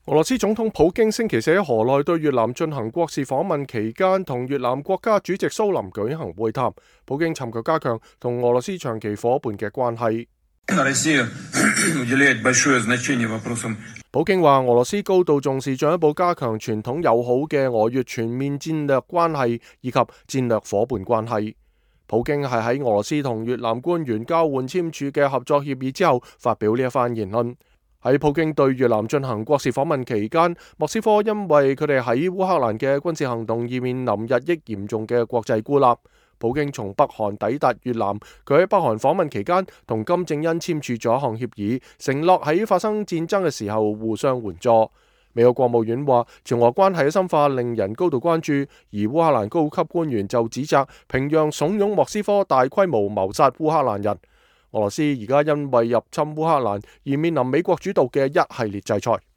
俄羅斯總統普京星期四喺河內對越南進行國事訪問期間，同越南國家主席蘇林舉行會談。普京尋求加強同俄羅斯長期夥伴嘅關係。普京話：俄羅斯高度重視進一步加強傳統友好嘅俄越全面戰略關係以及戰略夥伴關係。普京係喺俄羅斯同越南官員交換簽署嘅合作協議之後發表呢一番言論。喺普京對越南進行國事訪問期間，莫斯科因為佢哋喺烏克蘭嘅軍事行動而面臨日益嚴重嘅國際孤立。普京從北韓抵達越南，佢喺北韓訪問期間同金正恩簽署咗一項協議，承諾喺發生戰爭嘅時候互相援助。美國國務院話，朝俄關係嘅深化令人高度關注，而烏克蘭高級官員就指責平壤慫恿莫斯科大規模謀殺烏克蘭人。俄羅斯而家因為入侵烏克蘭而面臨美國主導嘅一系列制裁。